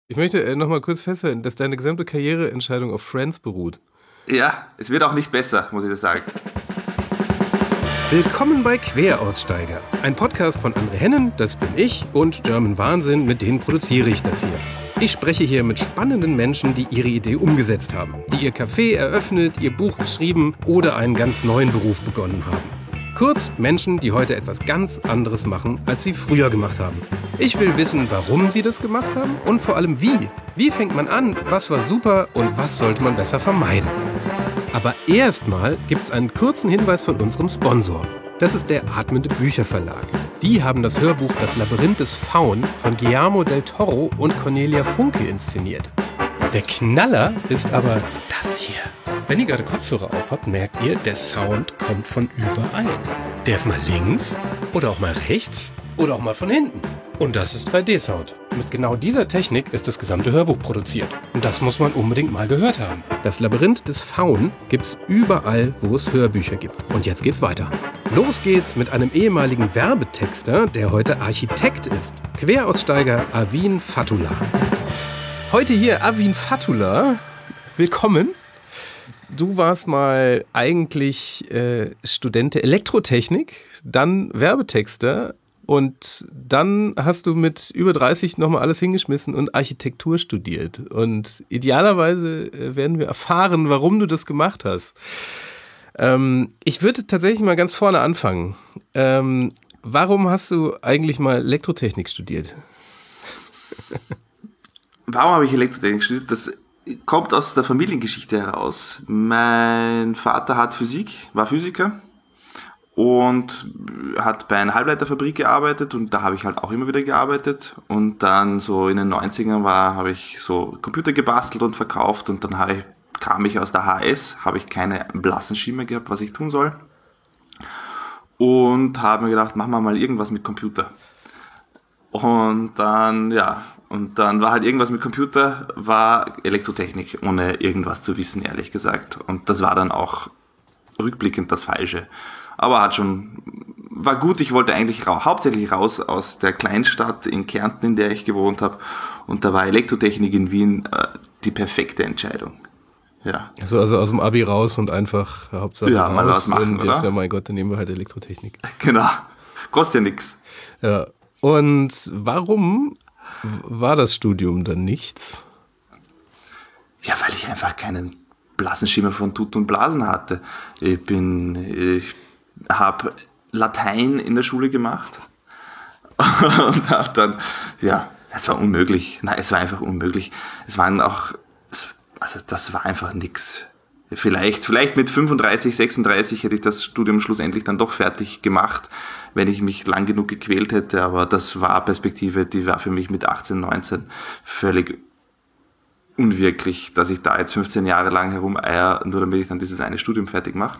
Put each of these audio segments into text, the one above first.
Ich möchte nochmal kurz festhalten, dass deine gesamte Karriereentscheidung auf Friends beruht. Ja, es wird auch nicht besser, muss ich dir sagen. Willkommen bei Queraussteiger, ein Podcast von André Hennen, das bin ich, und German Wahnsinn, mit denen produziere ich das hier. Ich spreche hier mit spannenden Menschen, die ihre Idee umgesetzt haben, die ihr Café eröffnet, ihr Buch geschrieben oder einen ganz neuen Beruf begonnen haben. Kurz Menschen, die heute etwas ganz anderes machen, als sie früher gemacht haben. Ich will wissen, warum sie das gemacht haben und vor allem wie. Wie fängt man an, was war super und was sollte man besser vermeiden? Aber erstmal gibt es einen kurzen Hinweis von unserem Sponsor. Das ist der Atmende Bücherverlag. Die haben das Hörbuch Das Labyrinth des Faun von Guillermo del Toro und Cornelia Funke inszeniert. Der Knaller ist aber das hier. Wenn ihr gerade Kopfhörer auf habt, merkt ihr, der Sound kommt von überall. Der ist mal links oder auch mal rechts oder auch mal von hinten. Und das ist 3D-Sound. Mit genau dieser Technik ist das gesamte Hörbuch produziert. Und das muss man unbedingt mal gehört haben. Das Labyrinth des Faun gibt's überall, wo es Hörbücher gibt. Und jetzt geht's weiter. Los geht's mit einem ehemaligen Werbetexter, der heute Architekt ist. Queraussteiger Avin Fatullah. Heute hier Avin Fatullah. Willkommen. Du warst mal eigentlich Student der Elektrotechnik, dann Werbetexter und dann hast du mit über 30 nochmal alles hingeschmissen und Architektur studiert. Und idealerweise werden wir erfahren, warum du das gemacht hast. Ich würde tatsächlich mal ganz vorne anfangen. Warum hast du eigentlich mal Elektrotechnik studiert? Warum habe ich Elektrotechnik studiert? Das kommt aus der Familiengeschichte heraus. Mein Vater war Physiker und hat bei einer Halbleiterfabrik gearbeitet und da habe ich halt auch immer wieder gearbeitet. Und dann so in den 90ern habe ich so Computer gebastelt und verkauft und dann kam ich aus der HS, habe ich keine blassen Schimmer gehabt, was ich tun soll. Und habe mir gedacht, machen wir mal irgendwas mit Computer. Und dann war halt irgendwas mit Computer, war Elektrotechnik, ohne irgendwas zu wissen, ehrlich gesagt. Und das war dann auch rückblickend das Falsche. Aber war gut, ich wollte eigentlich hauptsächlich raus aus der Kleinstadt in Kärnten, in der ich gewohnt habe. Und da war Elektrotechnik in Wien die perfekte Entscheidung. Ja. Also aus dem Abi raus und einfach Hauptsache ja, mal was machen, und jetzt, ja mein Gott, dann nehmen wir halt Elektrotechnik. Genau, kostet ja nichts. Ja. Und warum war das Studium dann nichts? Ja, weil ich einfach keinen blassen Schimmer von Tut und Blasen hatte. Ich habe Latein in der Schule gemacht und habe dann, es war unmöglich. Nein, es war einfach unmöglich. Das war einfach nix. Vielleicht mit 35, 36 hätte ich das Studium schlussendlich dann doch fertig gemacht, wenn ich mich lang genug gequält hätte, aber das war Perspektive, die war für mich mit 18, 19 völlig unwirklich, dass ich da jetzt 15 Jahre lang herumeier, nur damit ich dann dieses eine Studium fertig mache.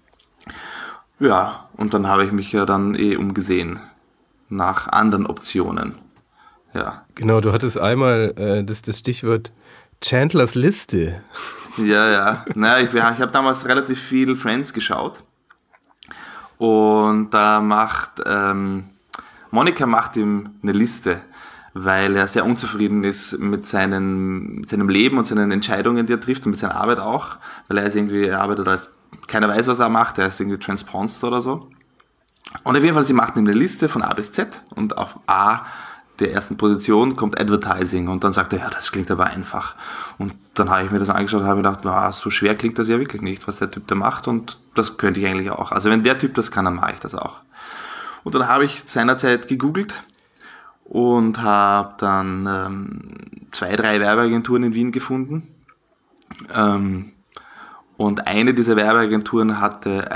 Ja, und dann habe ich mich ja dann umgesehen nach anderen Optionen. Ja. Genau, du hattest einmal das Stichwort Chandlers Liste. Ja. Naja, ich habe damals relativ viel Friends geschaut. Und da Monika macht ihm eine Liste, weil er sehr unzufrieden ist mit seinem Leben und seinen Entscheidungen, die er trifft und mit seiner Arbeit auch, weil er arbeitet als, keiner weiß, was er macht, er ist irgendwie transponst oder so. Und auf jeden Fall, sie macht ihm eine Liste von A bis Z und auf A der ersten Position kommt Advertising und dann sagt er, ja, das klingt aber einfach. Und dann habe ich mir das angeschaut und habe gedacht, so schwer klingt das ja wirklich nicht, was der Typ da macht und das könnte ich eigentlich auch. Also wenn der Typ das kann, dann mache ich das auch. Und dann habe ich seinerzeit gegoogelt und habe dann 2, 3 Werbeagenturen in Wien gefunden. Und eine dieser Werbeagenturen hatte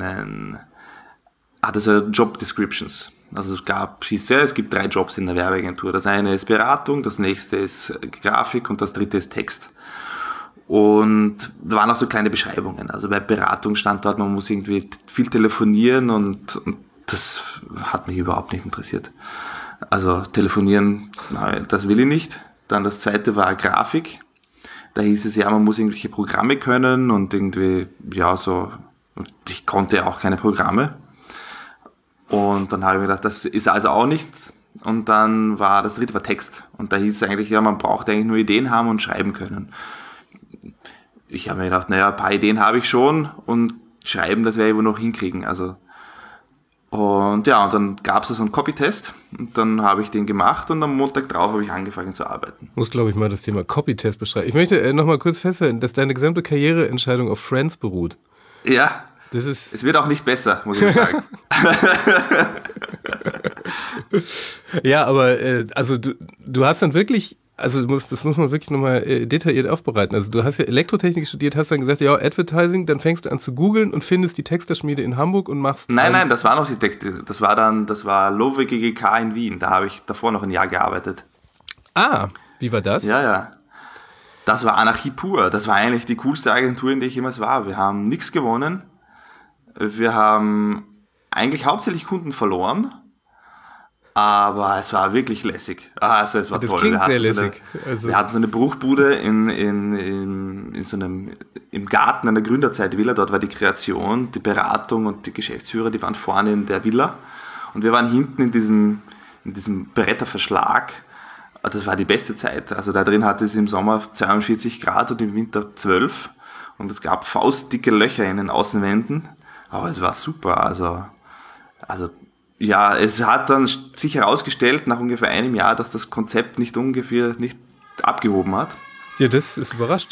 so Job Descriptions. Also es gibt 3 Jobs in der Werbeagentur. Das eine ist Beratung, das nächste ist Grafik und das dritte ist Text. Und da waren auch so kleine Beschreibungen. Also bei Beratung stand dort, man muss irgendwie viel telefonieren und das hat mich überhaupt nicht interessiert. Also telefonieren, nein, das will ich nicht. Dann das zweite war Grafik. Da hieß es ja, man muss irgendwelche Programme können und irgendwie, und ich konnte ja auch keine Programme. Und dann habe ich mir gedacht, das ist also auch nichts. und dann war das dritte war Text. Und da hieß es eigentlich, ja, man braucht eigentlich nur Ideen haben und schreiben können. Ich habe mir gedacht, naja, ein paar Ideen habe ich schon und schreiben, das werde ich wohl noch hinkriegen. Also, und ja, und dann gab es so einen Copy-Test und dann habe ich den gemacht und am Montag drauf habe ich angefangen zu arbeiten. Muss, glaube ich, mal das Thema Copy-Test beschreiben. Ich möchte noch mal kurz festhalten, dass deine gesamte Karriereentscheidung auf Friends beruht. Ja, das ist es wird auch nicht besser, muss ich sagen. Ja, aber also du hast dann wirklich, also das muss man wirklich nochmal detailliert aufbereiten. Also du hast ja Elektrotechnik studiert, hast dann gesagt, ja, Advertising, dann fängst du an zu googeln und findest die Texterschmiede in Hamburg und machst... Nein, das war noch die Texte. Das war Lowe GGK in Wien. Da habe ich davor noch ein Jahr gearbeitet. Ah, wie war das? Ja. Das war Anarchie pur. Das war eigentlich die coolste Agentur, in der ich jemals war. Wir haben nichts gewonnen. Wir haben eigentlich hauptsächlich Kunden verloren. Aber es war wirklich lässig. Also es war das toll. Klingt sehr lässig. Wir hatten so eine Bruchbude in so einem, im Garten einer Gründerzeit-Villa. Dort war die Kreation, die Beratung und die Geschäftsführer, die waren vorne in der Villa. Und wir waren hinten in diesem Bretterverschlag. Das war die beste Zeit. Also da drin hatte es im Sommer 42 Grad und im Winter 12. Und es gab faustdicke Löcher in den Außenwänden. Aber es war super. Also ja, es hat dann sich herausgestellt, nach ungefähr einem Jahr, dass das Konzept nicht abgehoben hat. Ja, das ist überrascht.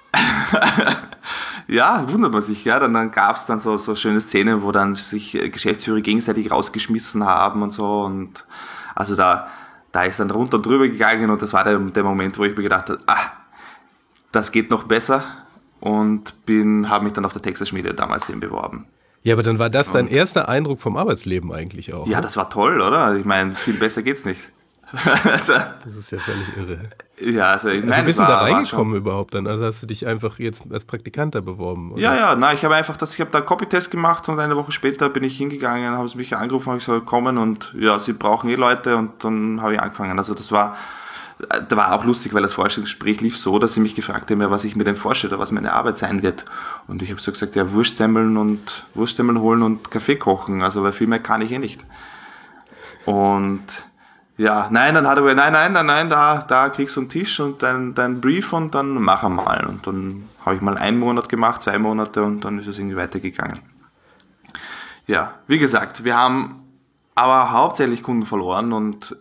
Ja, wundert man sich, ja. Dann gab es dann so schöne Szenen, wo dann sich Geschäftsführer gegenseitig rausgeschmissen haben und so. Und also da ist dann runter und drüber gegangen und das war der Moment, wo ich mir gedacht habe, das geht noch besser. Und habe mich dann auf der Texterschmiede damals eben beworben. Ja, aber dann war das dein erster Eindruck vom Arbeitsleben eigentlich auch. Ja, das war toll, oder? Ich meine, viel besser geht's nicht. Das ist ja völlig irre. Ja, also ich meine, wie bist du da reingekommen überhaupt dann? Also hast du dich einfach jetzt als Praktikant da beworben? Oder? Ja, ich habe da einen Copytest gemacht und eine Woche später bin ich hingegangen, haben sie mich angerufen, habe ich soll kommen und ja, sie brauchen Leute und dann habe ich angefangen. Also da war auch lustig, weil das Vorstellungsgespräch lief so, dass sie mich gefragt haben, was ich mir denn vorstelle, was meine Arbeit sein wird. Und ich habe so gesagt, ja, Wurstsemmeln holen und Kaffee kochen, also weil viel mehr kann ich nicht. Und ja, dann hat er gesagt, da kriegst du einen Tisch und dein Brief und dann mach mal. Und dann habe ich mal 1 Monat gemacht, 2 Monate und dann ist es irgendwie weitergegangen. Ja, wie gesagt, wir haben aber hauptsächlich Kunden verloren und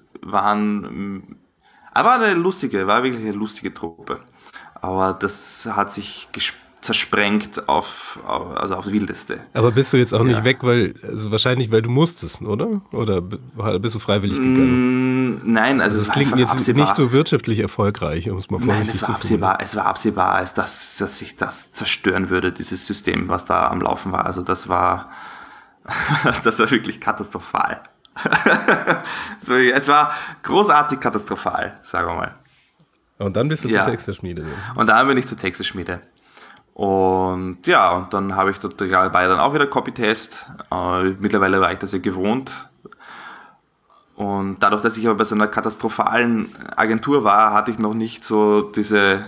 war wirklich eine lustige Truppe. Aber das hat sich zersprengt aufs Wildeste. Aber bist du jetzt auch nicht weg, wahrscheinlich, weil du musstest, oder? Oder bist du freiwillig gegangen? Nein, also das klingt jetzt absehbar. Nicht so wirtschaftlich erfolgreich, um es mal vorsichtig zu formulieren. Es war absehbar, dass sich das zerstören würde, dieses System, was da am Laufen war. Also das war wirklich katastrophal. Es war großartig katastrophal, sagen wir mal. Und dann bist du zur Texterschmiede. Und dann bin ich zur Texterschmiede. Und ja, und dann habe ich dort war dann auch wieder Copy-Test. Mittlerweile war ich das ja gewohnt. Und dadurch, dass ich aber bei so einer katastrophalen Agentur war, hatte ich noch nicht diese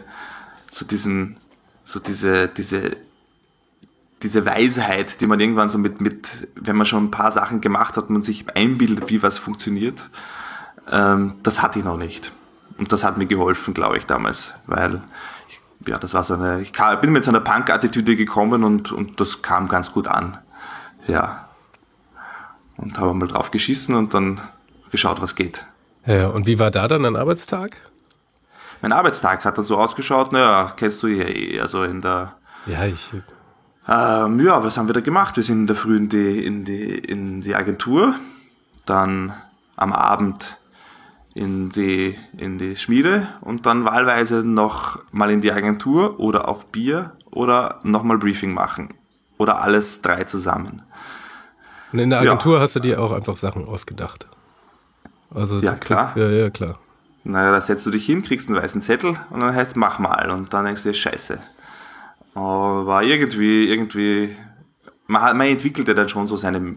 Weisheit, die man irgendwann so mit, wenn man schon ein paar Sachen gemacht hat, man sich einbildet, wie was funktioniert. Das hatte ich noch nicht. Und das hat mir geholfen, glaube ich, damals, weil das war ich bin mit so einer Punk-Attitüde gekommen und das kam ganz gut an. Ja. Und habe mal drauf geschissen und dann geschaut, was geht. Ja, und wie war da dann ein Arbeitstag? Mein Arbeitstag hat dann so ausgeschaut, kennst du ja eh, also in der... Ja, was haben wir da gemacht? Wir sind in der Früh in die Agentur, dann am Abend in die Schmiede und dann wahlweise noch mal in die Agentur oder auf Bier oder nochmal Briefing machen. Oder alles 3 zusammen. Und in der Agentur hast du dir auch einfach Sachen ausgedacht? Also ja, klar. Ja, klar. Naja, da setzt du dich hin, kriegst einen weißen Zettel und dann heißt mach mal. Und dann denkst du dir, scheiße. Aber irgendwie, man entwickelt ja dann schon so seine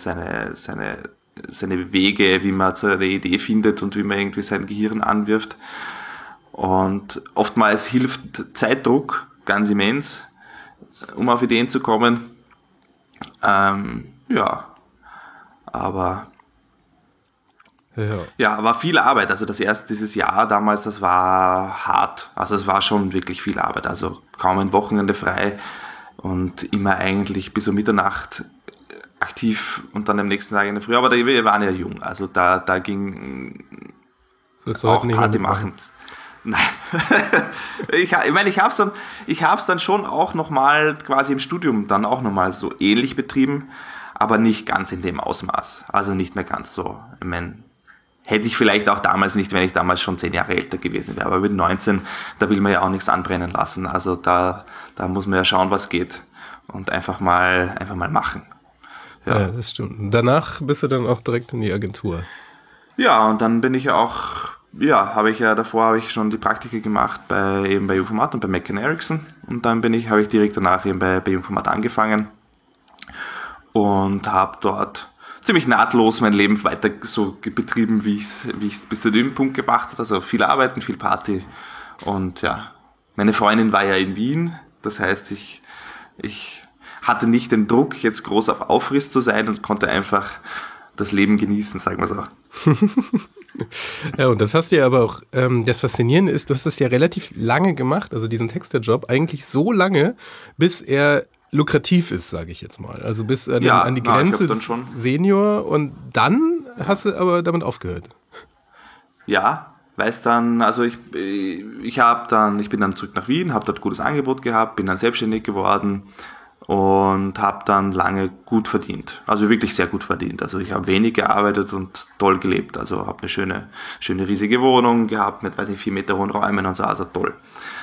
Wege, wie man zu einer Idee findet und wie man irgendwie sein Gehirn anwirft. Und oftmals hilft Zeitdruck ganz immens, um auf Ideen zu kommen. Aber Ja, war viel Arbeit. Also dieses Jahr damals, das war hart. Also es war schon wirklich viel Arbeit. Also kaum ein Wochenende frei und immer eigentlich bis um Mitternacht aktiv und dann am nächsten Tag in der Früh. Aber wir waren ja jung. Also da ging auch Party machen. Nein. ich meine, ich habe es dann schon auch nochmal quasi im Studium dann auch nochmal so ähnlich betrieben, aber nicht ganz in dem Ausmaß. Also nicht mehr ganz so. Ich meine, hätte ich vielleicht auch damals nicht, wenn ich damals schon 10 Jahre älter gewesen wäre. Aber mit 19, da will man ja auch nichts anbrennen lassen. Also da muss man ja schauen, was geht und einfach mal machen. Ja, das stimmt. Danach bist du dann auch direkt in die Agentur. Ja, und dann bin ich auch... Ja, davor habe ich schon die Praktika gemacht bei Jungformat und bei McCann Erickson und dann habe ich direkt danach eben bei Jungformat angefangen und habe dort ziemlich nahtlos mein Leben weiter so betrieben, wie ich es bis zu dem Punkt gebracht habe. Also viel Arbeiten, viel Party und ja, meine Freundin war ja in Wien, das heißt, ich hatte nicht den Druck, jetzt groß auf Aufriss zu sein und konnte einfach das Leben genießen, sagen wir so. Ja, und das hast du ja aber auch, das Faszinierende ist, du hast das ja relativ lange gemacht, also diesen Texterjob, eigentlich so lange, bis er lukrativ ist, sage ich jetzt mal. Also bis an die Grenze des Senior und dann hast du aber damit aufgehört. Ja, weil es dann, also ich bin dann zurück nach Wien, habe dort gutes Angebot gehabt, bin dann selbstständig geworden und habe dann lange gut verdient, also wirklich sehr gut verdient. Also ich habe wenig gearbeitet und toll gelebt, also habe eine schöne riesige Wohnung gehabt mit, 4 Meter hohen Räumen und so, also toll.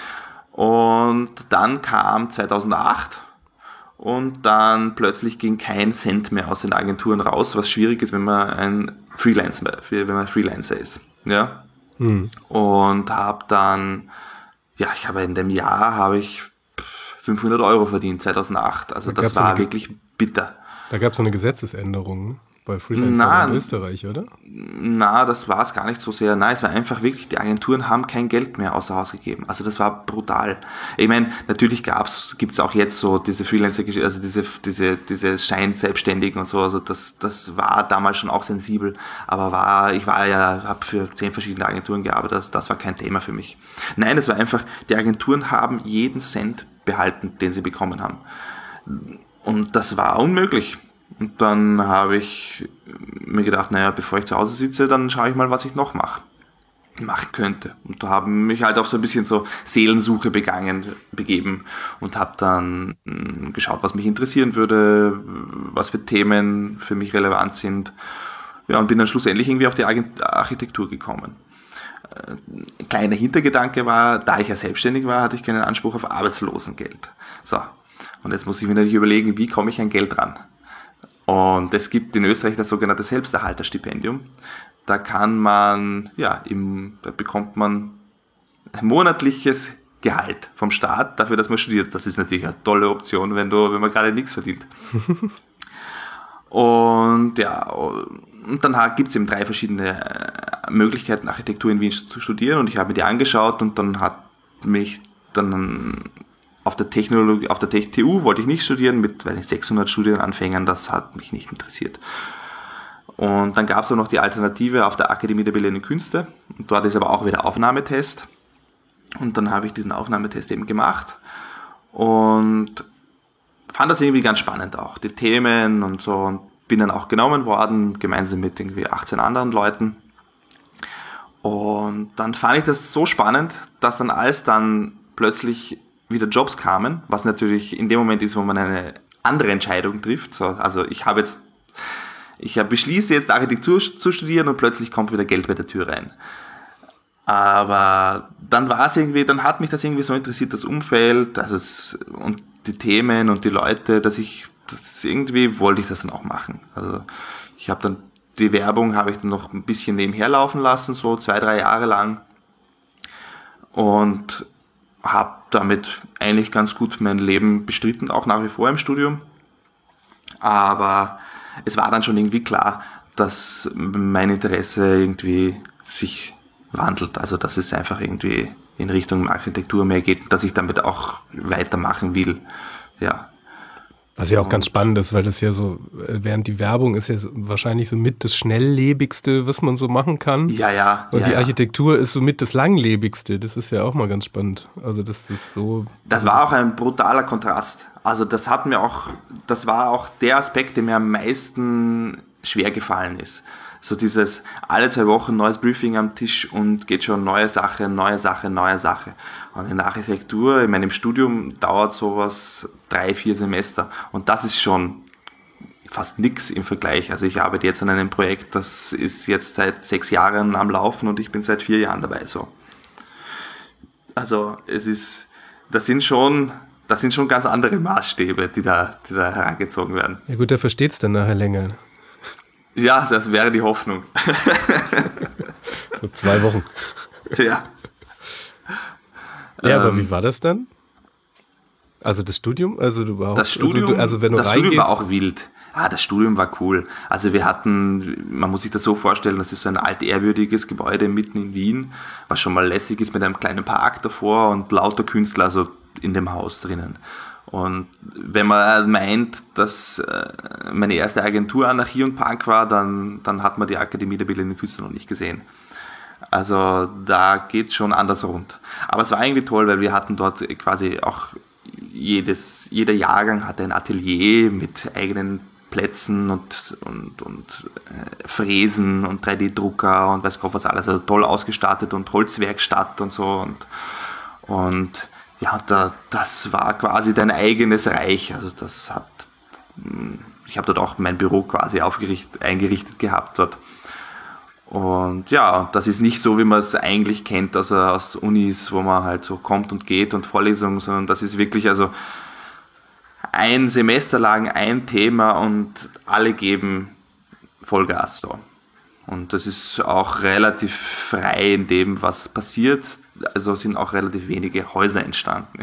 Und dann kam 2008 und dann plötzlich ging kein Cent mehr aus den Agenturen raus, was schwierig ist, wenn man Freelancer ist. Ja? Und habe dann, in dem Jahr 500 Euro verdient, 2008. Also das war wirklich bitter. Da gab es eine Gesetzesänderung bei Freelancern in Österreich, oder? Na, das war es gar nicht so sehr. Nein, es war einfach wirklich, die Agenturen haben kein Geld mehr außer Haus gegeben. Also das war brutal. Ich meine, natürlich gibt es auch jetzt so diese Freelancer, also diese Scheinselbstständigen und so. Also das war damals schon auch sensibel. Aber habe für 10 verschiedene Agenturen gearbeitet. Das war kein Thema für mich. Nein, es war einfach, die Agenturen haben jeden Cent behalten, den sie bekommen haben. Und das war unmöglich. Und dann habe ich mir gedacht, bevor ich zu Hause sitze, dann schaue ich mal, was ich noch machen könnte. Und da habe mich halt auf so ein bisschen so Seelensuche begeben und habe dann geschaut, was mich interessieren würde, was für Themen für mich relevant sind. Ja, und bin dann schlussendlich irgendwie auf die Architektur gekommen. Ein kleiner Hintergedanke war, da ich ja selbstständig war, hatte ich keinen Anspruch auf Arbeitslosengeld. So, und jetzt muss ich mir natürlich überlegen, wie komme ich an Geld ran? Und es gibt in Österreich das sogenannte Selbsterhalterstipendium. Da bekommt man ein monatliches Gehalt vom Staat dafür, dass man studiert. Das ist natürlich eine tolle Option, wenn man gerade nichts verdient. Und dann gibt es eben 3 verschiedene Möglichkeiten, Architektur in Wien zu studieren. Und ich habe mir die angeschaut und dann hat mich dann auf der TU wollte ich nicht studieren, mit 600 Studienanfängern, das hat mich nicht interessiert. Und dann gab es auch noch die Alternative auf der Akademie der Bildenden Künste. Und dort ist aber auch wieder Aufnahmetest. Und dann habe ich diesen Aufnahmetest eben gemacht und fand das irgendwie ganz spannend auch, die Themen und so. Und bin dann auch genommen worden, gemeinsam mit irgendwie 18 anderen Leuten. Und dann fand ich das so spannend, dass dann plötzlich wieder Jobs kamen, was natürlich in dem Moment ist, wo man eine andere Entscheidung trifft. So, also ich beschließe jetzt Architektur zu studieren und plötzlich kommt wieder Geld bei der Tür rein. Aber dann hat mich das irgendwie so interessiert, das Umfeld, und die Themen und die Leute, irgendwie wollte ich das dann auch machen. Also ich habe dann die Werbung noch ein bisschen nebenher laufen lassen, so 2-3 Jahre lang, und habe damit eigentlich ganz gut mein Leben bestritten, auch nach wie vor im Studium. Aber es war dann schon irgendwie klar, dass mein Interesse irgendwie sich wandelt. Also dass es einfach irgendwie in Richtung Architektur mehr geht und dass ich damit auch weitermachen will. Ja. Was ja auch ganz spannend ist, weil das ja so, während die Werbung ist ja so, wahrscheinlich so mit das Schnelllebigste, was man so machen kann. Ja. Und die Architektur ist so mit das Langlebigste. Das ist ja auch mal ganz spannend. Also das ist so... Das war auch ein brutaler Kontrast. Also das war auch der Aspekt, der mir am meisten schwer gefallen ist. So dieses alle 2 Wochen neues Briefing am Tisch und geht schon neue Sache. Und in der Architektur, ich meine, im Studium dauert sowas 3-4 Semester. Und das ist schon fast nix im Vergleich. Also ich arbeite jetzt an einem Projekt, das ist jetzt seit 6 Jahren am Laufen und ich bin seit 4 Jahren dabei. So. Also das sind schon ganz andere Maßstäbe, die da herangezogen werden. Ja gut, der versteht es dann nachher länger. Ja, das wäre die Hoffnung. So 2 Wochen. Ja. Ja, aber wie war das dann? Also das Studium? Also du überhaupt, das Studium, wenn du das reingehst, Studium war auch wild. Das Studium war cool. Also man muss sich das so vorstellen, das ist so ein altehrwürdiges Gebäude mitten in Wien, was schon mal lässig ist mit einem kleinen Park davor und lauter Künstler also in dem Haus drinnen. Und wenn man meint, dass meine erste Agentur Anarchie und Punk war, dann hat man die Akademie der Bildenden Künste noch nicht gesehen. Also da geht es schon anders rund. Aber es war irgendwie toll, weil wir hatten dort quasi auch jeder Jahrgang hatte ein Atelier mit eigenen Plätzen und Fräsen und 3D-Drucker und weiß Gott was alles. Also toll ausgestattet und Holzwerkstatt und so. Und ja, das war quasi dein eigenes Reich. Also ich habe dort auch mein Büro quasi eingerichtet gehabt dort. Und ja, das ist nicht so, wie man es eigentlich kennt, also aus Unis, wo man halt so kommt und geht und Vorlesungen, sondern das ist wirklich also ein Semester lang ein Thema und alle geben Vollgas da. Und das ist auch relativ frei in dem, was passiert. Also sind auch relativ wenige Häuser entstanden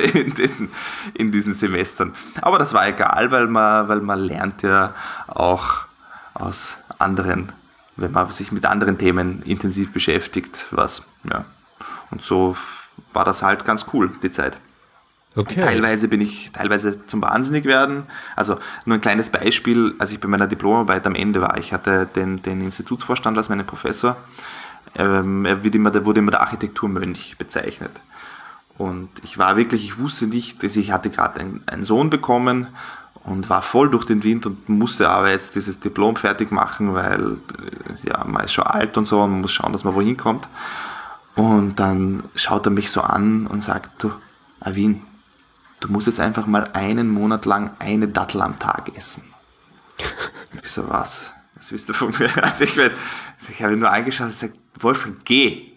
in diesen Semestern. Aber das war egal, weil man lernt ja auch aus anderen, wenn man sich mit anderen Themen intensiv beschäftigt, ja. Und so war das halt ganz cool, die Zeit. Okay. Teilweise zum Wahnsinnig werden. Also nur ein kleines Beispiel, als ich bei meiner Diplomarbeit am Ende war, ich hatte den Institutsvorstand als meinen Professor, er wurde immer der Architekturmönch bezeichnet. Und ich wusste nicht, dass ich hatte gerade einen Sohn bekommen und war voll durch den Wind und musste aber jetzt dieses Diplom fertig machen, weil ja, man ist schon alt und so und man muss schauen, dass man wohin kommt. Und dann schaut er mich so an und sagt, du, Arvin, du musst jetzt einfach mal 1 Monat lang eine Dattel am Tag essen. Ich so, was? Was willst du von mir? Also ich habe ihn nur angeschaut und gesagt, Wolfgang, geh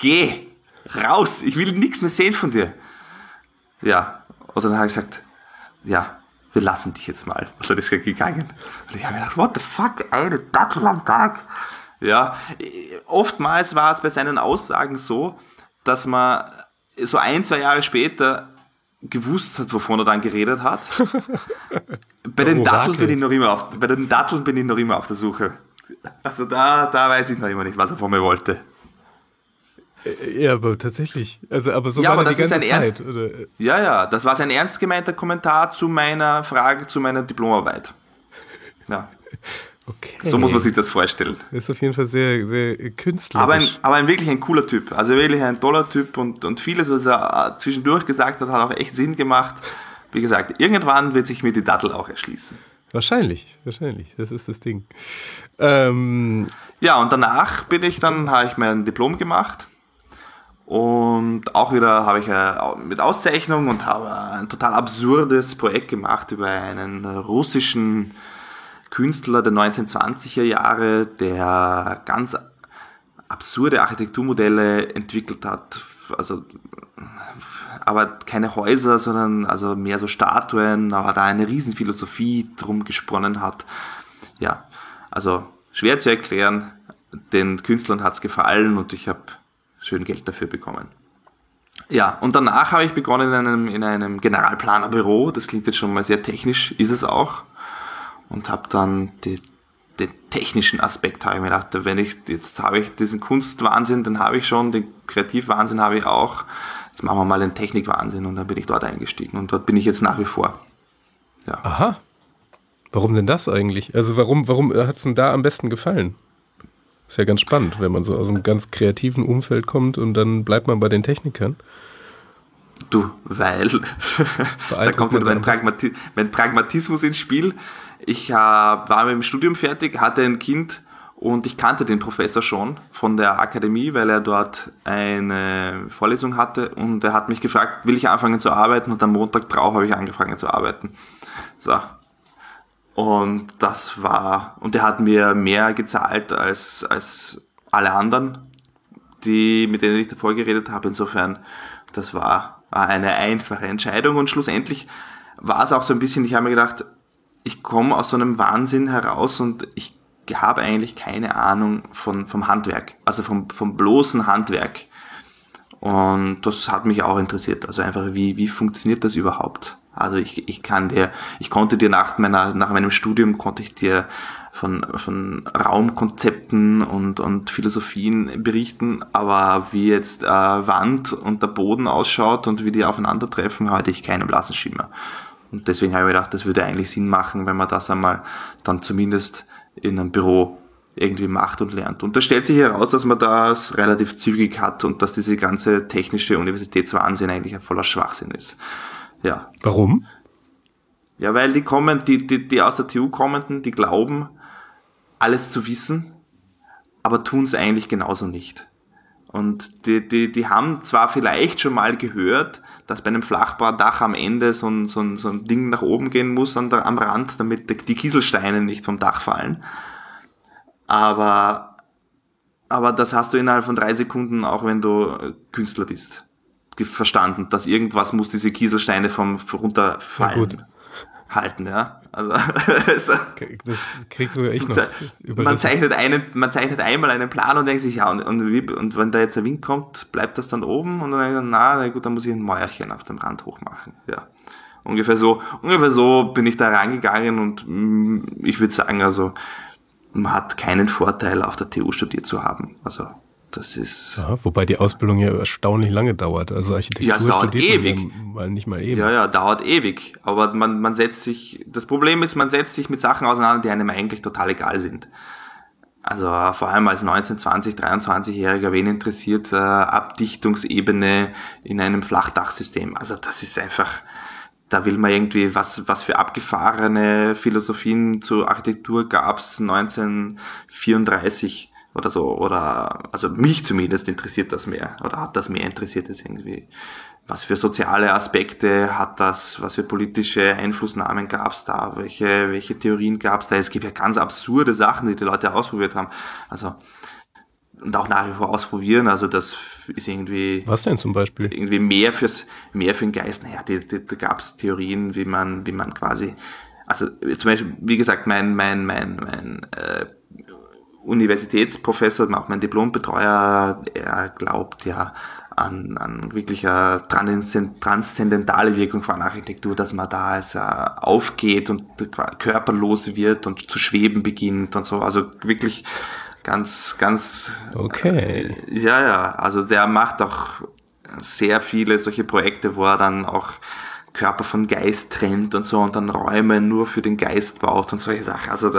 raus, ich will nichts mehr sehen von dir. Ja, und dann habe ich gesagt, ja, wir lassen dich jetzt mal. Und dann ist er gegangen. Und ich habe mir gedacht, what the fuck, eine Dattel am Tag? Ja, oftmals war es bei seinen Aussagen so, dass man so 1-2 Jahre später gewusst hat, wovon er dann geredet hat. Bei den Datteln bin ich noch immer auf der Suche. Also da weiß ich noch immer nicht, was er von mir wollte. Ja, aber tatsächlich. Also, aber so ja, war aber das das die ist ganze Zeit. Oder? Ja, das war sein ernst gemeinter Kommentar zu meiner Frage, zu meiner Diplomarbeit. Ja. Okay. So muss man sich das vorstellen. Das ist auf jeden Fall sehr, sehr künstlerisch. Aber wirklich ein cooler Typ. Also wirklich ein toller Typ und vieles, was er zwischendurch gesagt hat, hat auch echt Sinn gemacht. Wie gesagt, irgendwann wird sich mir die Dattel auch erschließen. Wahrscheinlich. Das ist das Ding. Ja, und danach habe ich mein Diplom gemacht. Und auch wieder habe ich mit Auszeichnung und habe ein total absurdes Projekt gemacht über einen russischen Künstler der 1920er Jahre, der ganz absurde Architekturmodelle entwickelt hat. Also, aber keine Häuser, sondern also mehr so Statuen, aber da eine Riesenphilosophie drum gesponnen hat. Ja, also schwer zu erklären. Den Künstlern hat es gefallen und ich habe schön Geld dafür bekommen. Ja, und danach habe ich begonnen in einem Generalplanerbüro. Das klingt jetzt schon mal sehr technisch, ist es auch. Und habe dann den technischen Aspekt, habe ich mir gedacht, jetzt habe ich diesen Kunstwahnsinn, den habe ich schon, den Kreativwahnsinn habe ich auch. Jetzt machen wir mal den Technikwahnsinn und dann bin ich dort eingestiegen und dort bin ich jetzt nach wie vor. Ja. Aha. Warum denn das eigentlich? Also warum hat es denn da am besten gefallen? Ist ja ganz spannend, wenn man so aus einem ganz kreativen Umfeld kommt und dann bleibt man bei den Technikern. Du, weil da kommt wieder mein Pragmatismus ins Spiel. Ich war mit dem Studium fertig, hatte ein Kind und ich kannte den Professor schon von der Akademie, weil er dort eine Vorlesung hatte und er hat mich gefragt, will ich anfangen zu arbeiten, und am Montag drauf habe ich angefangen zu arbeiten. So. Und er hat mir mehr gezahlt als alle anderen, mit denen ich davor geredet habe. Insofern, das war eine einfache Entscheidung und schlussendlich war es auch so ein bisschen, ich habe mir gedacht, ich komme aus so einem Wahnsinn heraus und ich habe eigentlich keine Ahnung vom Handwerk, also vom bloßen Handwerk. Und das hat mich auch interessiert, also einfach, wie funktioniert das überhaupt? Also ich konnte dir nach meinem Studium konnte ich dir von Raumkonzepten und Philosophien berichten, aber wie jetzt Wand und der Boden ausschaut und wie die aufeinandertreffen, hatte ich keinen blassen Schimmer. Und deswegen habe ich mir gedacht, das würde eigentlich Sinn machen, wenn man das einmal dann zumindest in einem Büro irgendwie macht und lernt. Und da stellt sich heraus, dass man das relativ zügig hat und dass diese ganze technische Universitätswahnsinn eigentlich ein voller Schwachsinn ist. Ja. Warum? Ja, weil die aus der TU kommenden, die glauben, alles zu wissen, aber tun es eigentlich genauso nicht. Und die haben zwar vielleicht schon mal gehört, dass bei einem Flachbaudach am Ende so ein Ding nach oben gehen muss am Rand, damit die Kieselsteine nicht vom Dach fallen. Aber das hast du innerhalb von 3 Sekunden, auch wenn du Künstler bist, verstanden, dass irgendwas muss diese Kieselsteine vom runterfallen halten, ja. Also das kriegst sogar ich noch. Man zeichnet einmal einen Plan und denkt sich, ja, und wenn da jetzt der Wind kommt, bleibt das dann oben, und dann denkt man, na gut, dann muss ich ein Mäuerchen auf dem Rand hochmachen, ja. Ungefähr so bin ich da rangegangen, und ich würde sagen, also man hat keinen Vorteil, auf der TU studiert zu haben. Also das ist... Ja, wobei die Ausbildung ja erstaunlich lange dauert. Also Architektur ja, es dauert ewig. Nicht mal eben. Ja, dauert ewig. Aber das Problem ist, man setzt sich mit Sachen auseinander, die einem eigentlich total egal sind. Also vor allem als 19-, 20-, 23-Jähriger, wen interessiert Abdichtungsebene in einem Flachdachsystem? Also das ist einfach... Da will man irgendwie, was für abgefahrene Philosophien zur Architektur gab's 1934 oder so, also mich zumindest interessiert das mehr, oder hat das mehr interessiert als irgendwie. Was für soziale Aspekte hat das, was für politische Einflussnahmen gab's da, welche Theorien gab's da? Es gibt ja ganz absurde Sachen, die Leute ausprobiert haben. Also, und auch nach wie vor ausprobieren, also das ist irgendwie... Was denn zum Beispiel? Irgendwie mehr für den Geist. Naja, da gab es Theorien, wie man quasi... Also zum Beispiel, wie gesagt, mein Universitätsprofessor, auch mein Diplombetreuer, er glaubt ja an wirklicher transzendentale Wirkung von Architektur, dass man da aufgeht und körperlos wird und zu schweben beginnt und so. Also wirklich... Ganz, okay. Ja, also der macht auch sehr viele solche Projekte, wo er dann auch Körper von Geist trennt und so und dann Räume nur für den Geist baut und solche Sachen. Also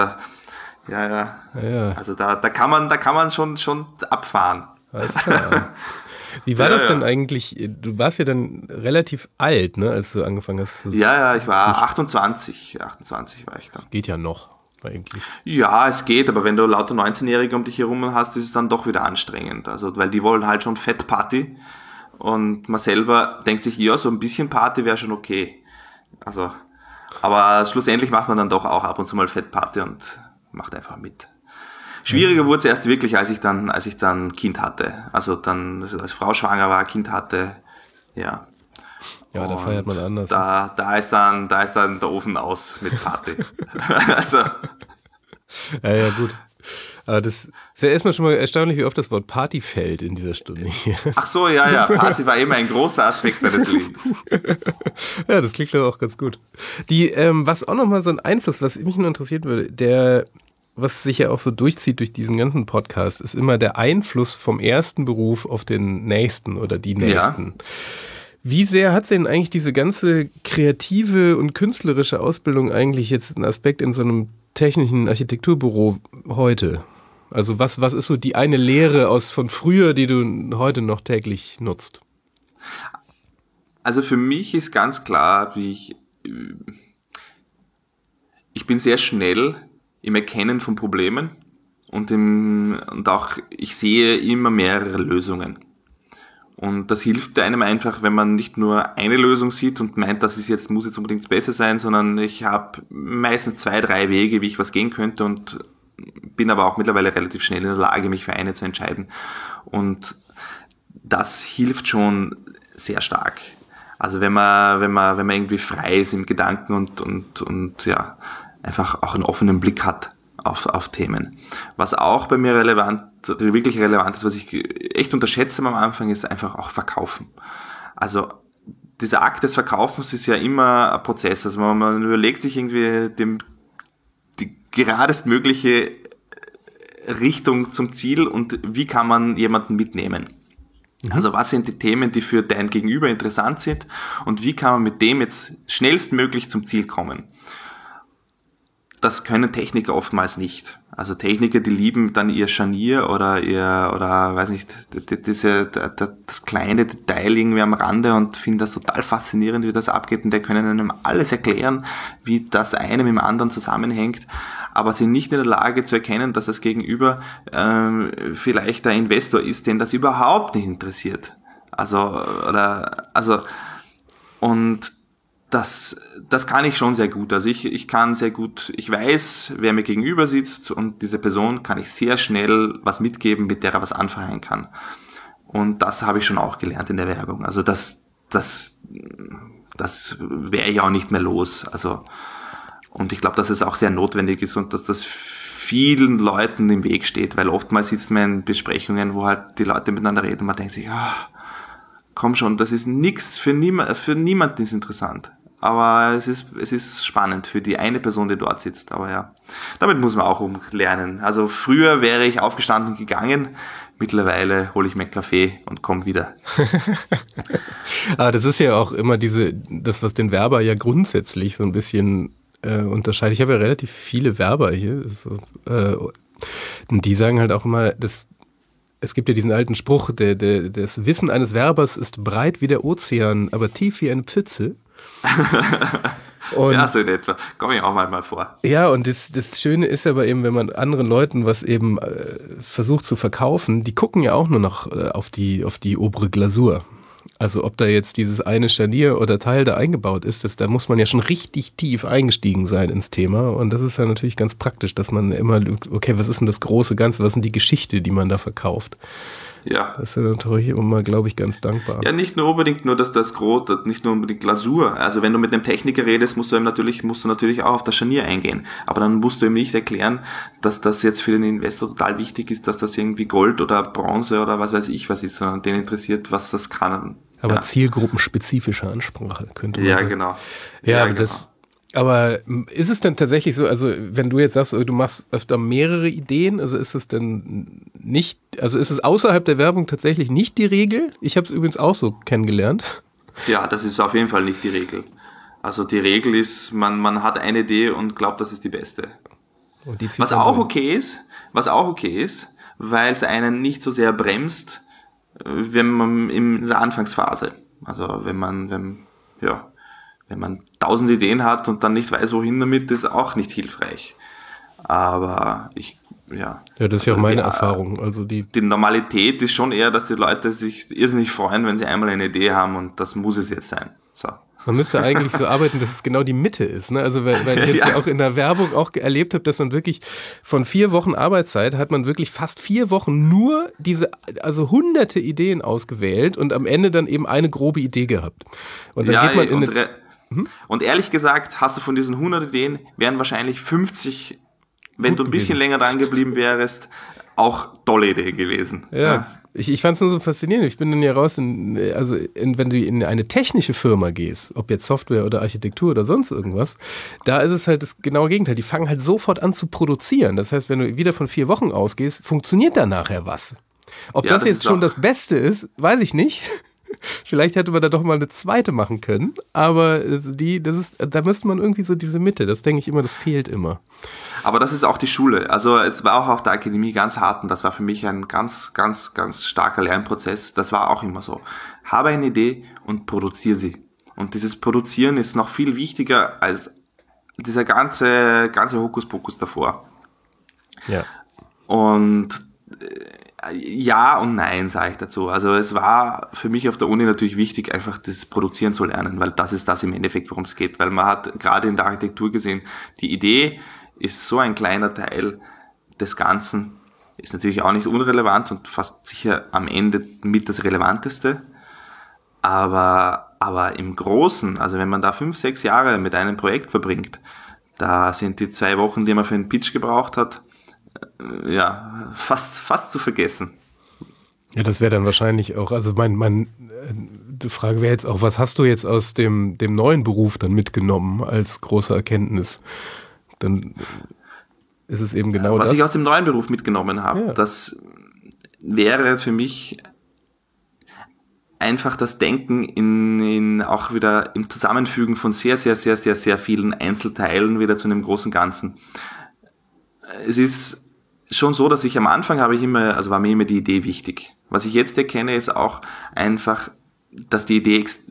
also da kann man schon abfahren. Alles klar. Wie war das denn eigentlich? Du warst ja dann relativ alt, ne, als du angefangen hast zu... Ja, ich war 28 war ich dann. Geht ja noch. Eigentlich. Ja, es geht, aber wenn du lauter 19-Jährige um dich herum hast, ist es dann doch wieder anstrengend. Also, weil die wollen halt schon Fettparty und man selber denkt sich, ja, so ein bisschen Party wäre schon okay. Also, aber schlussendlich macht man dann doch auch ab und zu mal Fettparty und macht einfach mit. Schwieriger wurde es erst wirklich, als ich dann Kind hatte. Also dann, als Frau schwanger war, Kind hatte, ja. Ja, da feiert man anders. Da ist dann der Ofen aus mit Party. Also. Ja, gut. Aber das ist ja erstmal schon mal erstaunlich, wie oft das Wort Party fällt in dieser Stunde hier. Ach so, ja. Party war immer ein großer Aspekt meines Lebens. Ja, das klingt doch auch ganz gut. Was auch nochmal so ein Einfluss, was mich nur interessieren würde, was sich ja auch so durchzieht durch diesen ganzen Podcast, ist immer der Einfluss vom ersten Beruf auf den nächsten oder die nächsten. Ja. Wie sehr hat denn eigentlich diese ganze kreative und künstlerische Ausbildung eigentlich jetzt einen Aspekt in so einem technischen Architekturbüro heute? Also was ist so die eine Lehre von früher, die du heute noch täglich nutzt? Also für mich ist ganz klar, ich bin sehr schnell im Erkennen von Problemen und auch ich sehe immer mehrere Lösungen. Und das hilft einem einfach, wenn man nicht nur eine Lösung sieht und meint, muss jetzt unbedingt besser sein, sondern ich habe meistens 2, 3 Wege, wie ich was gehen könnte und bin aber auch mittlerweile relativ schnell in der Lage, mich für eine zu entscheiden. Und das hilft schon sehr stark. Also wenn man irgendwie frei ist im Gedanken und ja, einfach auch einen offenen Blick hat auf Themen. Was auch bei mir wirklich relevant ist, was ich echt unterschätze am Anfang, ist einfach auch Verkaufen. Also dieser Akt des Verkaufens ist ja immer ein Prozess. Also man überlegt sich irgendwie die geradestmögliche Richtung zum Ziel und wie kann man jemanden mitnehmen. Also was sind die Themen, die für dein Gegenüber interessant sind und wie kann man mit dem jetzt schnellstmöglich zum Ziel kommen. Das können Techniker oftmals nicht. Also Techniker, die lieben dann ihr Scharnier oder weiß nicht, das kleine Detail irgendwie am Rande und finden das total faszinierend, wie das abgeht und die können einem alles erklären, wie das eine mit dem anderen zusammenhängt, aber sind nicht in der Lage zu erkennen, dass das Gegenüber vielleicht der Investor ist, den das überhaupt nicht interessiert. Und das kann ich schon sehr gut. Also ich kann sehr gut, ich weiß, wer mir gegenüber sitzt und diese Person kann ich sehr schnell was mitgeben, mit der er was anfangen kann. Und das habe ich schon auch gelernt in der Werbung. Also das wäre ich auch nicht mehr los. Also, und ich glaube, dass es auch sehr notwendig ist und dass das vielen Leuten im Weg steht, weil oftmals sitzt man in Besprechungen, wo halt die Leute miteinander reden und man denkt sich, komm schon, das ist nichts, für niemanden ist interessant. Aber es ist spannend für die eine Person, die dort sitzt. Aber ja, damit muss man auch lernen. Also früher wäre ich aufgestanden und gegangen. Mittlerweile hole ich mir einen Kaffee und komme wieder. Aber das ist ja auch immer das, was den Werber ja grundsätzlich so ein bisschen unterscheidet. Ich habe ja relativ viele Werber hier. Und die sagen halt auch immer, es gibt ja diesen alten Spruch, das Wissen eines Werbers ist breit wie der Ozean, aber tief wie eine Pfütze. Und, ja, so in etwa. Komme ich auch mal vor. Ja, und das Schöne ist aber eben, wenn man anderen Leuten was eben versucht zu verkaufen, die gucken ja auch nur noch auf die obere Glasur. Also ob da jetzt dieses eine Scharnier oder Teil da eingebaut ist, da muss man ja schon richtig tief eingestiegen sein ins Thema. Und das ist ja natürlich ganz praktisch, dass man immer, okay, was ist denn das große Ganze, was ist denn die Geschichte, die man da verkauft? Ja. Das ist ja natürlich immer, glaube ich, ganz dankbar. Ja, nicht nur unbedingt nicht nur unbedingt Glasur. Also wenn du mit einem Techniker redest, musst du natürlich auch auf das Scharnier eingehen. Aber dann musst du ihm nicht erklären, dass das jetzt für den Investor total wichtig ist, dass das irgendwie Gold oder Bronze oder was weiß ich was ist, sondern den interessiert, was das kann. Aber ja. Zielgruppenspezifische Ansprache könnte man sagen. Ja, genau. Ja, genau. Aber ist es denn tatsächlich so, also wenn du jetzt sagst, du machst öfter mehrere Ideen, also ist es denn nicht, also ist es außerhalb der Werbung tatsächlich nicht die Regel? Ich habe es übrigens auch so kennengelernt. Ja, das ist auf jeden Fall nicht die Regel. Also die Regel ist, man hat eine Idee und glaubt, das ist die beste. Und die was auch okay ist, weil es einen nicht so sehr bremst, wenn man in der Anfangsphase, also wenn man 1000 Ideen hat und dann nicht weiß, wohin damit, ist auch nicht hilfreich. Aber Ja, das ist ja auch meine Erfahrung. Also die Normalität ist schon eher, dass die Leute sich irrsinnig freuen, wenn sie einmal eine Idee haben und das muss es jetzt sein. So. Man müsste eigentlich so arbeiten, dass es genau die Mitte ist. Ne? Also weil ich jetzt ja auch in der Werbung auch erlebt habe, dass man wirklich von 4 Wochen Arbeitszeit hat man wirklich fast 4 Wochen nur also hunderte Ideen ausgewählt und am Ende dann eben eine grobe Idee gehabt. Und dann geht man und ehrlich gesagt, hast du von diesen 100 Ideen, wären wahrscheinlich 50, wenn du ein bisschen länger dran geblieben wärst, auch tolle Ideen gewesen. Ja. Ich fand es nur so faszinierend. Ich bin dann ja raus, wenn du in eine technische Firma gehst, ob jetzt Software oder Architektur oder sonst irgendwas, da ist es halt das genaue Gegenteil. Die fangen halt sofort an zu produzieren. Das heißt, wenn du wieder von 4 Wochen ausgehst, funktioniert da nachher was. Ob das jetzt schon das Beste ist, weiß ich nicht. Vielleicht hätte man da doch mal eine zweite machen können, aber da müsste man irgendwie so diese Mitte, das denke ich immer, das fehlt immer. Aber das ist auch die Schule. Also es war auch auf der Akademie ganz hart und das war für mich ein ganz, ganz, ganz starker Lernprozess. Das war auch immer so. Habe eine Idee und produziere sie. Und dieses Produzieren ist noch viel wichtiger als dieser ganze Hokuspokus davor. Ja. Und ja und nein, sage ich dazu. Also es war für mich auf der Uni natürlich wichtig, einfach das Produzieren zu lernen, weil das ist das im Endeffekt, worum es geht. Weil man hat gerade in der Architektur gesehen, die Idee ist so ein kleiner Teil des Ganzen, ist natürlich auch nicht unrelevant und fast sicher am Ende mit das Relevanteste. Aber im Großen, also wenn man da 5, 6 Jahre mit einem Projekt verbringt, da sind die 2 Wochen, die man für einen Pitch gebraucht hat, ja, fast zu vergessen. Ja, das wäre dann wahrscheinlich auch, also die Frage wäre jetzt auch, was hast du jetzt aus dem neuen Beruf dann mitgenommen als große Erkenntnis? Dann ist es eben genau was das. ich aus dem neuen Beruf mitgenommen habe, ja. Das wäre für mich einfach das Denken in auch wieder im Zusammenfügen von sehr, sehr, sehr, sehr, sehr vielen Einzelteilen wieder zu einem großen Ganzen. Es ist schon so, dass ich am Anfang war mir immer die Idee wichtig. Was ich jetzt erkenne, ist auch einfach, dass die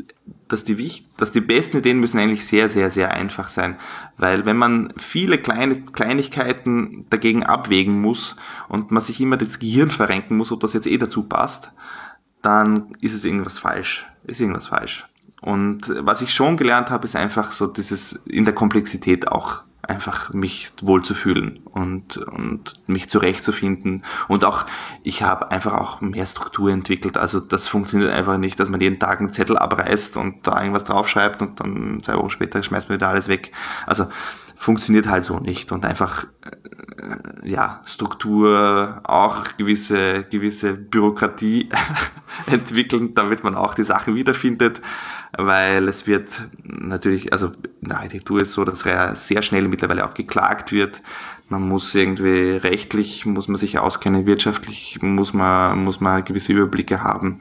besten Ideen müssen eigentlich sehr, sehr, sehr einfach sein. Weil wenn man viele Kleinigkeiten dagegen abwägen muss und man sich immer das Gehirn verrenken muss, ob das jetzt dazu passt, dann ist irgendwas falsch. Und was ich schon gelernt habe, ist einfach so dieses in der Komplexität auch einfach mich wohlzufühlen und mich zurechtzufinden. Und auch, ich habe einfach auch mehr Struktur entwickelt. Also das funktioniert einfach nicht, dass man jeden Tag einen Zettel abreißt und da irgendwas draufschreibt und dann 2 Wochen später schmeißt man wieder alles weg. Also funktioniert halt so nicht. Und einfach, Struktur, auch gewisse Bürokratie entwickeln, damit man auch die Sachen wiederfindet. Weil es wird natürlich, also in der Architektur ist so, dass sehr schnell mittlerweile auch geklagt wird. Man muss irgendwie rechtlich, muss man sich auskennen, wirtschaftlich muss man gewisse Überblicke haben.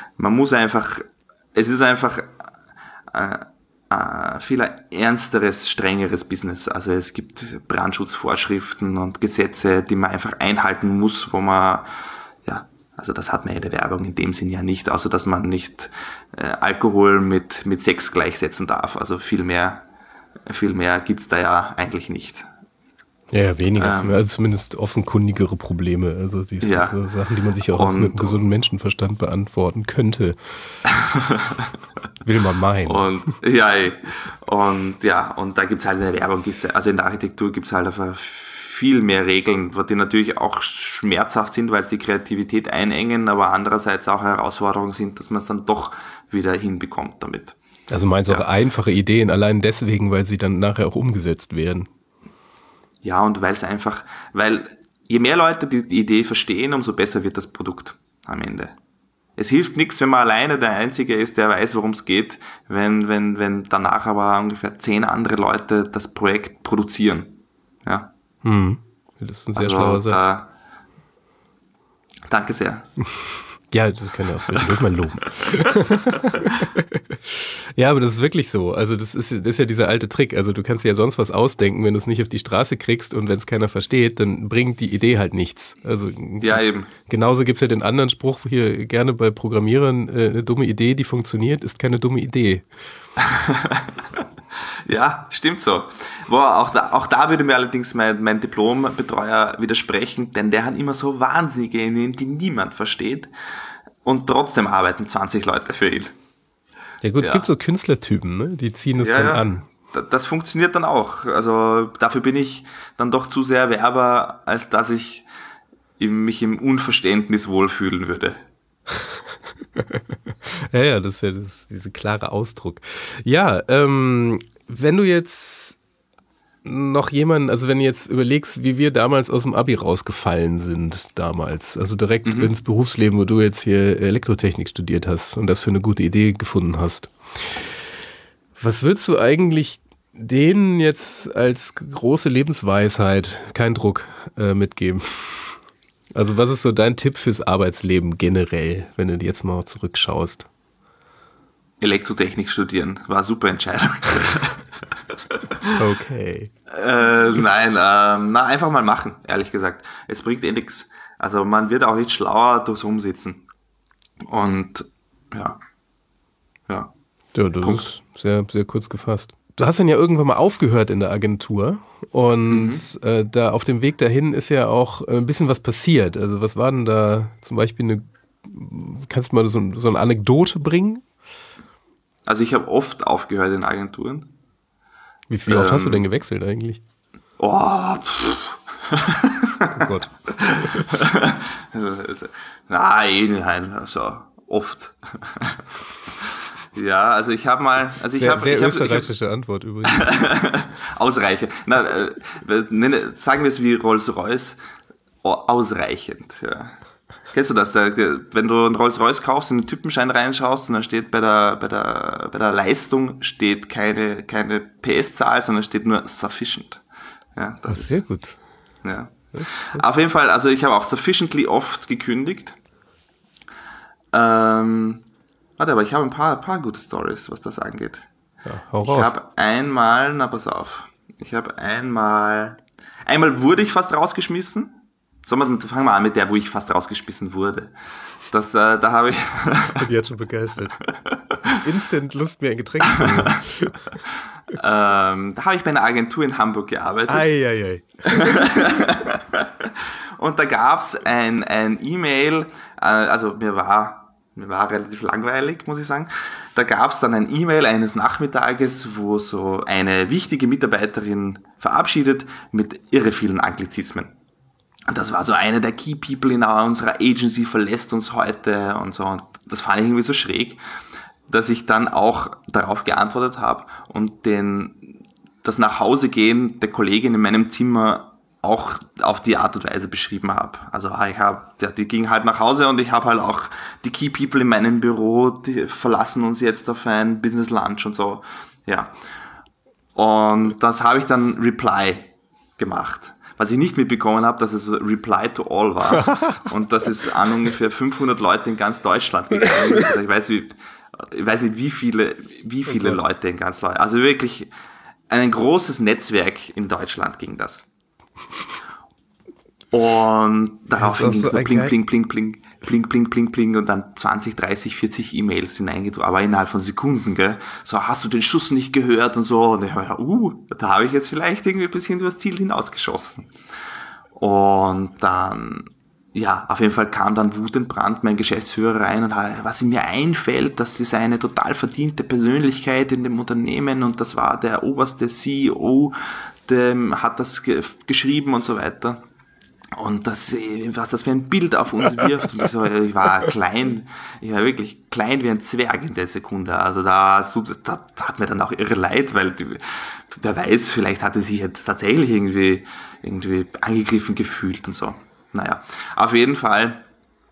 Es ist einfach viel ernsteres, strengeres Business. Also es gibt Brandschutzvorschriften und Gesetze, die man einfach einhalten muss, wo man, also das hat man in der Werbung in dem Sinn ja nicht, außer dass man nicht Alkohol mit Sex gleichsetzen darf. Also viel mehr gibt's da ja eigentlich nicht. Ja, weniger, also zumindest offenkundigere Probleme. Also so Sachen, die man sich auch mit einem gesunden Menschenverstand beantworten könnte. Will man meinen. Und da gibt's halt in der Werbung, also in der Architektur gibt's halt einfach viel mehr Regeln, die natürlich auch schmerzhaft sind, weil es die Kreativität einengen, aber andererseits auch Herausforderungen sind, dass man es dann doch wieder hinbekommt damit. Also meinst du auch einfache Ideen, allein deswegen, weil sie dann nachher auch umgesetzt werden? Ja, und weil je mehr Leute die Idee verstehen, umso besser wird das Produkt am Ende. Es hilft nichts, wenn man alleine der Einzige ist, der weiß, worum es geht, wenn danach aber ungefähr 10 andere Leute das Projekt produzieren. Ja. Das ist ein sehr schlauer Satz. Danke sehr. Ja, das kann ja auch zwischendurch mal loben. Ja, aber das ist wirklich so. Also das ist ja dieser alte Trick. Also du kannst dir ja sonst was ausdenken, wenn du es nicht auf die Straße kriegst und wenn es keiner versteht, dann bringt die Idee halt nichts. Also ja, eben. Genauso gibt es ja den anderen Spruch hier gerne bei Programmierern, eine dumme Idee, die funktioniert, ist keine dumme Idee. Ja, stimmt so. Boah, auch da würde mir allerdings mein Diplombetreuer widersprechen, denn der hat immer so wahnsinnige Ideen, die niemand versteht und trotzdem arbeiten 20 Leute für ihn. Ja gut, es gibt so Künstlertypen, ne? Die ziehen es dann an. Das funktioniert dann auch. Also dafür bin ich dann doch zu sehr Werber, als dass ich mich im Unverständnis wohlfühlen würde. Ja, das ist ja dieser klare Ausdruck. Ja, wenn du jetzt noch jemanden, also wenn du jetzt überlegst, wie wir damals aus dem Abi rausgefallen sind damals, also direkt ins Berufsleben, wo du jetzt hier Elektrotechnik studiert hast und das für eine gute Idee gefunden hast. Was würdest du eigentlich denen jetzt als große Lebensweisheit, kein Druck, mitgeben? Also was ist so dein Tipp fürs Arbeitsleben generell, wenn du jetzt mal zurückschaust? Elektrotechnik studieren. War eine super Entscheidung. Okay. Nein, einfach mal machen, ehrlich gesagt. Es bringt eh nichts. Also man wird auch nicht schlauer durchs Rumsitzen. Und ja. Ja, das ist sehr, sehr kurz gefasst. Du hast dann ja irgendwann mal aufgehört in der Agentur und da auf dem Weg dahin ist ja auch ein bisschen was passiert. Also was war denn da zum Beispiel kannst du mal so eine Anekdote bringen? Also ich habe oft aufgehört in Agenturen. Wie oft hast du denn gewechselt eigentlich? Oh Gott. Nein, also oft. Ja, also ich habe mal... Sehr österreichische Antwort übrigens. Ausreichend. Sagen wir es wie Rolls-Royce, ausreichend. Ja. Kennst du das? Wenn du einen Rolls-Royce kaufst, in den Typenschein reinschaust und dann steht bei der Leistung steht keine PS-Zahl, sondern steht nur sufficient. Ja, das ist sehr gut. Ja. Auf jeden Fall, also ich habe auch sufficiently oft gekündigt. Aber ich habe ein paar gute Stories, was das angeht. Ja, hau raus. Ich habe einmal, einmal wurde ich fast rausgeschmissen. Fangen wir an mit der, wo ich fast rausgeschmissen wurde. Da habe ich... Die hat schon begeistert. Instant Lust, mir ein Getränk zu holen. Da habe ich bei einer Agentur in Hamburg gearbeitet. Ei. Und da gab es ein E-Mail, also mir war relativ langweilig, muss ich sagen. Da gab es dann ein E-Mail eines Nachmittages, wo so eine wichtige Mitarbeiterin verabschiedet mit irre vielen Anglizismen. Und das war so eine der Key People in unserer Agency, verlässt uns heute und so. Und das fand ich irgendwie so schräg, dass ich dann auch darauf geantwortet habe und das Nachhausegehen der Kollegin in meinem Zimmer auch auf die Art und Weise beschrieben habe. Also die ging halt nach Hause und ich habe halt auch die Key People in meinem Büro, die verlassen uns jetzt auf ein Business Lunch und so. Ja. Und das habe ich dann Reply gemacht. Was ich nicht mitbekommen habe, dass es Reply to All war. Und das ist an ungefähr 500 Leute in ganz Deutschland gegangen. Also ich weiß nicht, wie viele Leute in ganz Deutschland. Also wirklich ein großes Netzwerk in Deutschland ging das. Und daraufhin ging es nur pling und dann 20, 30, 40 E-Mails hineingedrückt, aber innerhalb von Sekunden, gell? So, hast du den Schuss nicht gehört und so. Und ich habe gedacht, da habe ich jetzt vielleicht irgendwie ein bisschen übers Ziel hinausgeschossen. Und dann, ja, auf jeden Fall kam dann wutentbrannt mein Geschäftsführer rein und was ihm mir einfällt, das ist eine total verdiente Persönlichkeit in dem Unternehmen und das war der oberste CEO, der hat das geschrieben und so weiter. Und was das für ein Bild auf uns wirft. Und ich war wirklich klein wie ein Zwerg in der Sekunde. Also da hat mir dann auch irre leid, weil wer weiß, vielleicht hatte sich jetzt tatsächlich irgendwie angegriffen gefühlt und so. Naja, auf jeden Fall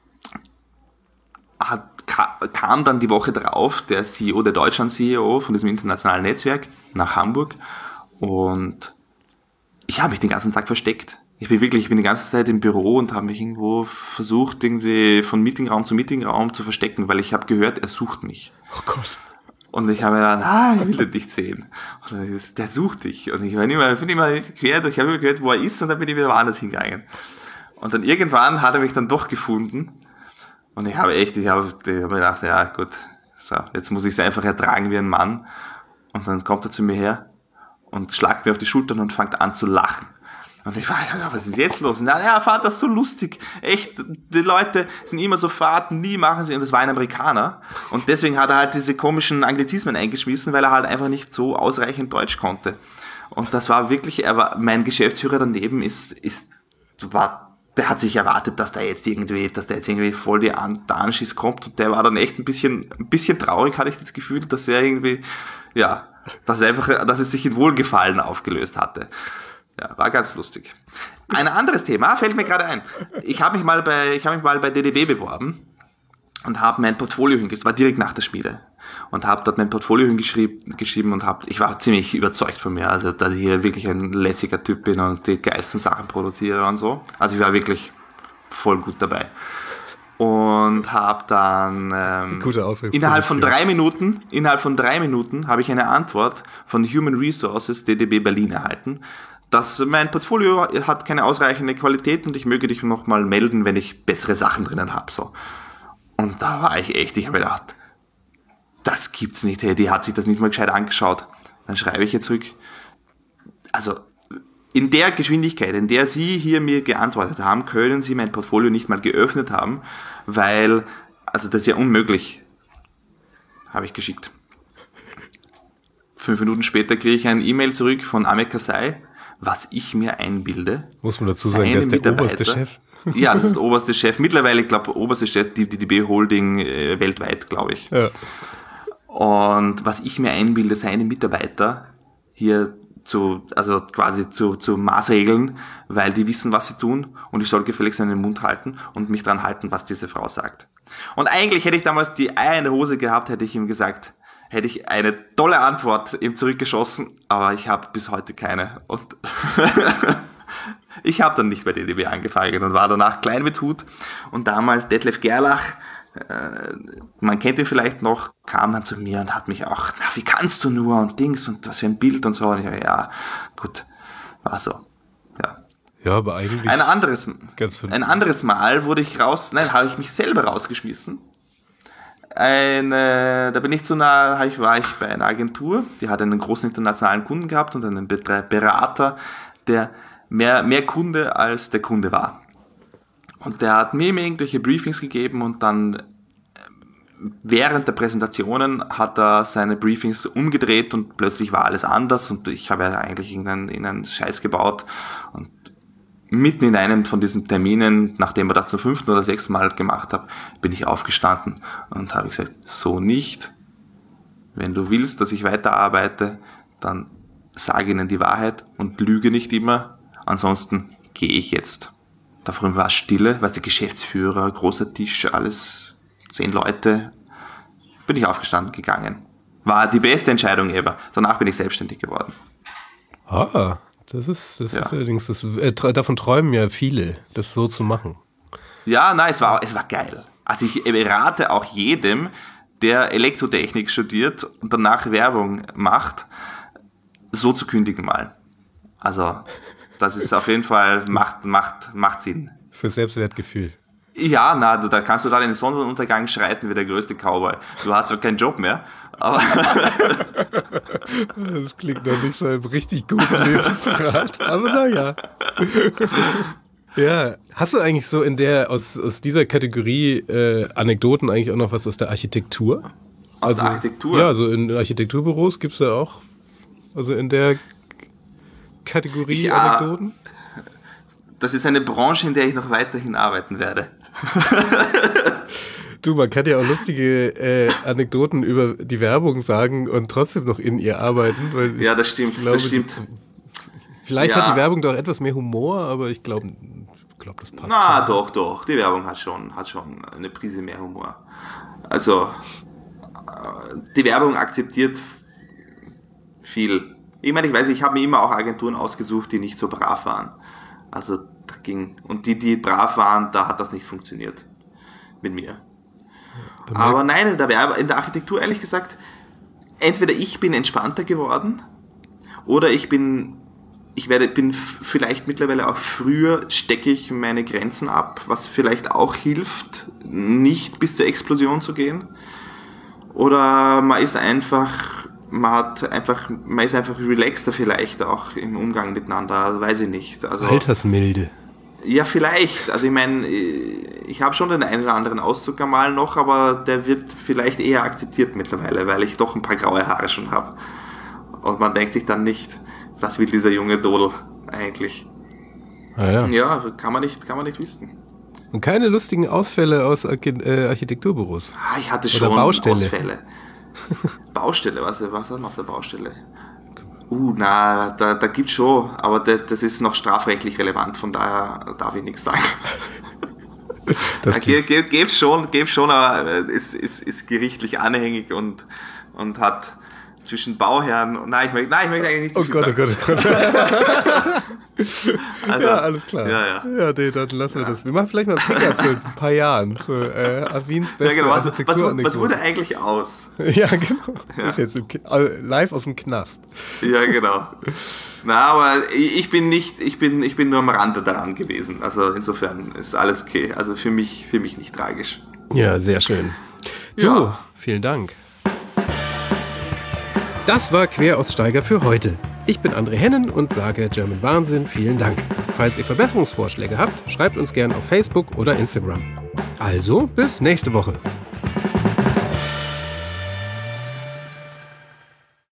kam dann die Woche drauf der CEO, der Deutschland-CEO von diesem internationalen Netzwerk nach Hamburg und ich habe mich den ganzen Tag versteckt. Ich bin die ganze Zeit im Büro und habe mich irgendwo versucht, irgendwie von Meetingraum zu Meetingraum zu verstecken, weil ich habe gehört, er sucht mich. Oh Gott. Und ich habe mir gedacht, ich will den nicht sehen. Und der sucht dich. Und ich bin immer quer durch, ich habe immer gehört, wo er ist und dann bin ich wieder woanders hingegangen. Und dann irgendwann hat er mich dann doch gefunden. Und ich habe mir gedacht, ja gut, so, jetzt muss ich es einfach ertragen wie ein Mann. Und dann kommt er zu mir her und schlagt mir auf die Schultern und fängt an zu lachen. Und ich war, was ist jetzt los? Ja, fand das so lustig. Echt, die Leute sind immer so fad, nie machen sie. Und das war ein Amerikaner. Und deswegen hat er halt diese komischen Anglizismen eingeschmissen, weil er halt einfach nicht so ausreichend Deutsch konnte. Und das war wirklich, mein Geschäftsführer daneben der hat sich erwartet, dass der jetzt irgendwie voll der Anschiss kommt. Und der war dann echt ein bisschen traurig, hatte ich das Gefühl, dass er irgendwie, ja, dass es sich in Wohlgefallen aufgelöst hatte. Ja, war ganz lustig. Ein anderes Thema fällt mir gerade ein. Ich habe mich mal bei DDB beworben und habe mein Portfolio hingeschrieben. Es war direkt nach der Schmiede. Und habe dort mein Portfolio hingeschrieben und ich war ziemlich überzeugt von mir, also dass ich hier wirklich ein lässiger Typ bin und die geilsten Sachen produziere und so. Also ich war wirklich voll gut dabei. und habe dann innerhalb von 3 Minuten habe ich eine Antwort von Human Resources DDB Berlin erhalten, dass mein Portfolio hat keine ausreichende Qualität und ich möge dich nochmal melden, wenn ich bessere Sachen drinnen habe. So. Und da war ich echt, ich habe gedacht, das gibt's nicht, hey, die hat sich das nicht mal gescheit angeschaut. Dann schreibe ich ihr zurück, also in der Geschwindigkeit, in der Sie hier mir geantwortet haben, können Sie mein Portfolio nicht mal geöffnet haben, weil, also das ist ja unmöglich, habe ich geschickt. 5 Minuten später kriege ich ein E-Mail zurück von Ahmed Kasai, was ich mir einbilde. Muss man dazu sagen, der ist der oberste Chef. Ja, das ist der oberste Chef. Mittlerweile, ich glaube, oberste Chef, die DDB Holding weltweit, glaube ich. Ja. Und was ich mir einbilde, seine Mitarbeiter hier quasi zu maßregeln, weil die wissen, was sie tun und ich soll gefälligst einen Mund halten und mich dran halten, was diese Frau sagt. Und eigentlich hätte ich damals die Eier in der Hose gehabt, hätte ich ihm gesagt, hätte ich eine tolle Antwort ihm zurückgeschossen, aber ich habe bis heute keine. Und ich habe dann nicht bei DDB angefangen und war danach klein mit Hut. Und damals Detlef Gerlach, man kennt ihn vielleicht noch, kam dann zu mir und hat mich auch, wie kannst du nur und Dings und was für ein Bild und so. Und ich dachte, ja, gut, war so. Ja, ja, aber eigentlich ein anderes Mal habe ich mich selber rausgeschmissen. Da bin ich war ich bei einer Agentur, die hat einen großen internationalen Kunden gehabt und einen Berater, der mehr Kunde als der Kunde war. Und der hat mir irgendwelche Briefings gegeben und dann während der Präsentationen hat er seine Briefings umgedreht und plötzlich war alles anders und ich habe ja eigentlich irgendeinen Scheiß gebaut und mitten in einem von diesen Terminen, nachdem wir das zum 5. oder 6. Mal gemacht haben, bin ich aufgestanden und habe gesagt, so nicht. Wenn du willst, dass ich weiterarbeite, dann sage ihnen die Wahrheit und lüge nicht immer. Ansonsten gehe ich jetzt. Davon war es Stille, der Geschäftsführer, großer Tisch, alles 10 Leute. Bin ich aufgestanden, gegangen. War die beste Entscheidung ever. Danach bin ich selbstständig geworden. Das ist allerdings, davon träumen ja viele, das so zu machen. Ja, nein, es war geil. Also ich rate auch jedem, der Elektrotechnik studiert und danach Werbung macht, so zu kündigen mal. Also das ist auf jeden Fall, macht Sinn. Für Selbstwertgefühl. Ja, da kannst du da den Sonnenuntergang schreiten wie der größte Cowboy. Du hast zwar keinen Job mehr, aber das klingt noch nicht so im richtig guten Lebensrat, aber naja. Ja, hast du eigentlich so aus dieser Kategorie Anekdoten eigentlich auch noch was aus der Architektur? Aus der Architektur? Ja, so in Architekturbüros gibt es da auch, also in der Kategorie Anekdoten? Das ist eine Branche, in der ich noch weiterhin arbeiten werde. Du, man kann ja auch lustige Anekdoten über die Werbung sagen und trotzdem noch in ihr arbeiten. Weil ja, das stimmt. Vielleicht hat die Werbung doch etwas mehr Humor, aber ich glaube, das passt. Na, schon. Doch. Die Werbung hat schon eine Prise mehr Humor. Also, die Werbung akzeptiert viel. Ich habe mir immer auch Agenturen ausgesucht, die nicht so brav waren. Also, und die brav waren, da hat das nicht funktioniert. Mit mir. Aber nein, in der Architektur, ehrlich gesagt, entweder ich bin entspannter geworden oder ich bin vielleicht mittlerweile auch früher, stecke ich meine Grenzen ab, was vielleicht auch hilft, nicht bis zur Explosion zu gehen. Oder man ist einfach relaxter vielleicht auch im Umgang miteinander, weiß ich nicht. Also, Altersmilde. Ja, vielleicht. Also ich meine, ich habe schon den einen oder anderen Auszug einmal noch, aber der wird vielleicht eher akzeptiert mittlerweile, weil ich doch ein paar graue Haare schon habe. Und man denkt sich dann nicht, was will dieser junge Dodel eigentlich? Ja, kann man nicht wissen. Und keine lustigen Ausfälle aus Architekturbüros? Ich hatte schon Ausfälle. Baustelle, was hat man auf der Baustelle? Da gibt's schon, aber das ist noch strafrechtlich relevant, von daher darf ich nichts sagen. Das gibt's schon, aber es ist gerichtlich anhängig und hat zwischen Bauherren und ich möchte eigentlich nicht zu viel sagen. Oh Gott. Also, ja, alles klar. Ja. Ja, nee, dann lassen wir das. Wir machen vielleicht mal ein Pickup so in ein paar Jahren. So, Wiens beste genau. Architektur. Was wurde eigentlich aus? Ja, genau. Ja. Ist jetzt live aus dem Knast. Ja, genau. Aber ich bin nur am Rande daran gewesen. Also insofern ist alles okay. Also für mich nicht tragisch. Ja, sehr schön. Du, vielen Dank. Das war Queraussteiger für heute. Ich bin André Hennen und sage German Wahnsinn vielen Dank. Falls ihr Verbesserungsvorschläge habt, schreibt uns gerne auf Facebook oder Instagram. Also, bis nächste Woche.